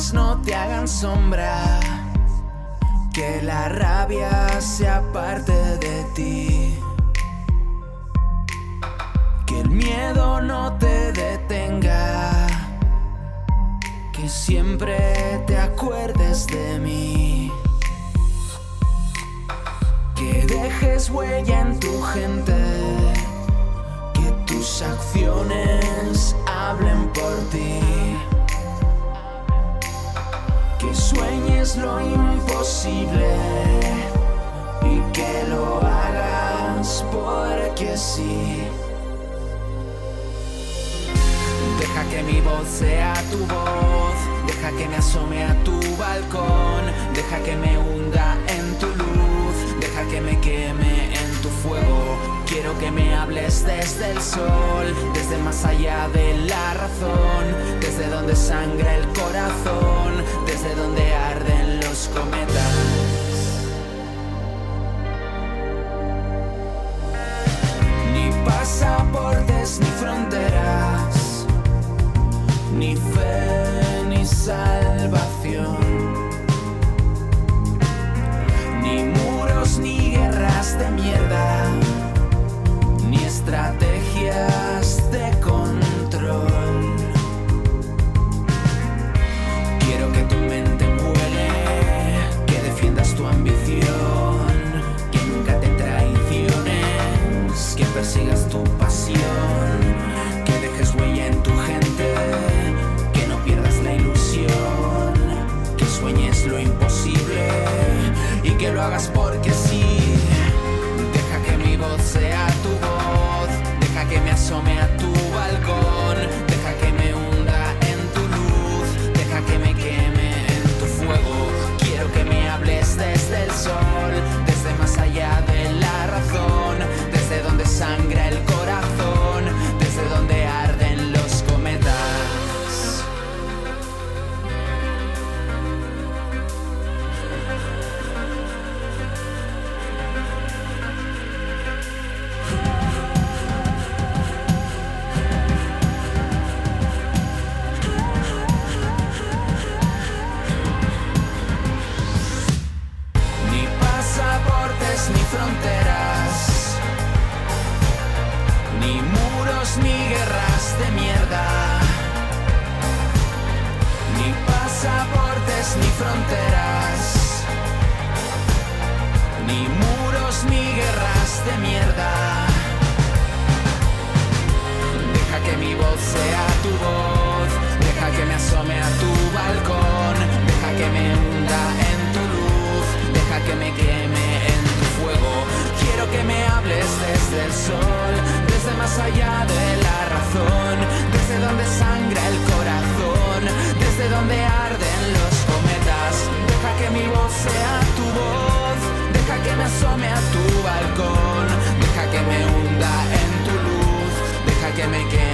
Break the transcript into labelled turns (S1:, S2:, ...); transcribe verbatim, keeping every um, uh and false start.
S1: problemas no te hagan sombra, que la rabia sea parte de ti, que el miedo no te detenga, que siempre te acuerdes de mí, que dejes huella en tu gente, que tus acciones hablen por ti, que sueñes lo imposible y que lo hagas porque sí. Deja que mi voz sea tu voz, deja que me asome a tu balcón, deja que me hunda en tu luz, deja que me queme en tu fuego. Quiero que me hables desde el sol, desde más allá de la razón, desde donde sangra el corazón, desde donde arden los cometas. Ni pasaportes ni fronteras, ni fe ni salvación, ni muros ni guerras de mierda, ni estrategias de control. Quiero que tu mente vuele, que defiendas tu ambición, que nunca te traiciones, que persigas tu pasión, que dejes huella en tu gente, que no pierdas la ilusión, que sueñes lo imposible y que lo hagas porque sí. Deja que mi voz sea tu voz, deja que me asome a tu balcón, deja que me hunda en tu luz, deja que me queme en tu fuego. Quiero que me hables desde el sol, desde más allá de la razón, desde donde sangra el corazón, desde donde arden los cometas. Ni pasaportes ni fronteras, ni muros ni guerras de mierda, ni pasaportes ni fronteras, ni muros ni guerras de mierda. Deja que mi voz sea tu voz, deja que me asome a tu balcón, deja que me hunda en tu luz, deja que me queme en tu fuego. Quiero que me hables desde el sol, desde más allá de la razón, desde donde sangra el corazón, desde donde arden los cometas. Deja que mi voz sea tu voz, deja que me asome a tu balcón, deja que me hunda en tu luz, deja que me queme